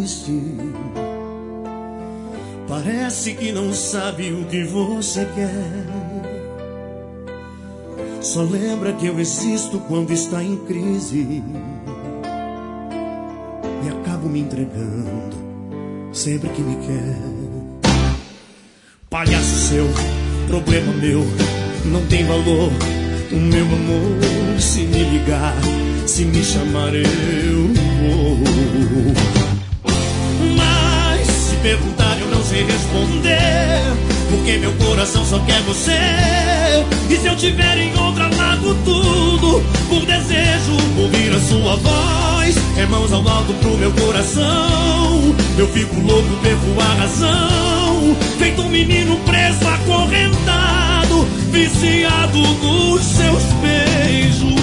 triste. Parece que não sabe o que você quer. Só lembra que eu existo quando está em crise. E acabo me entregando sempre que me quer. Palhaço seu, problema meu, não tem valor o meu amor. Se me ligar, se me chamar eu vou. Mas se perguntar eu não sei responder, porque meu coração só quer você. E se eu tiver em outra largo tudo, por desejo ouvir a sua voz. É mãos ao alto pro meu coração, eu fico louco, perco a razão. Feito um menino preso, acorrentado, viciado nos seus beijos.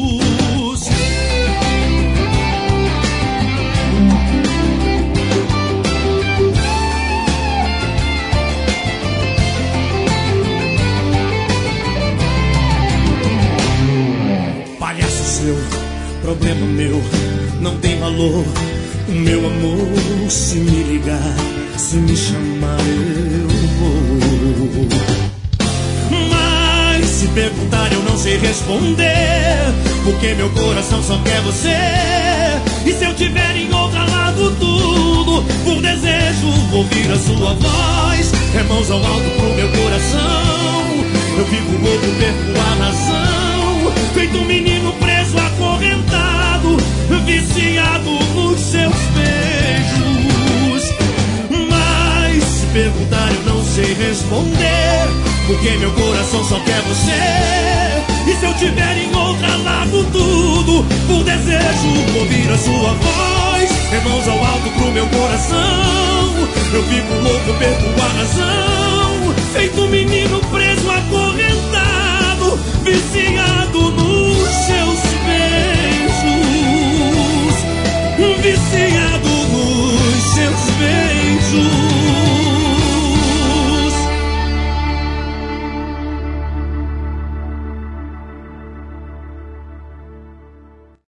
Palhaço seu, problema meu, não tem valor o meu amor. Se me ligar, se me chamar eu vou. Mas se perguntar eu não sei responder, porque meu coração só quer você. E se eu tiver em outra lado tudo, por desejo ouvir a sua voz. É mãos ao alto pro meu coração, eu fico louco, perco a razão. Feito um menino preso, acorrentado, viciado nos seus beijos. Mas se perguntar eu não sei responder, porque meu coração só quer você. E se eu tiver em outra largo tudo, por desejo ouvir a sua voz. É mãos ao alto pro meu coração, eu fico louco, perco a razão. Feito um menino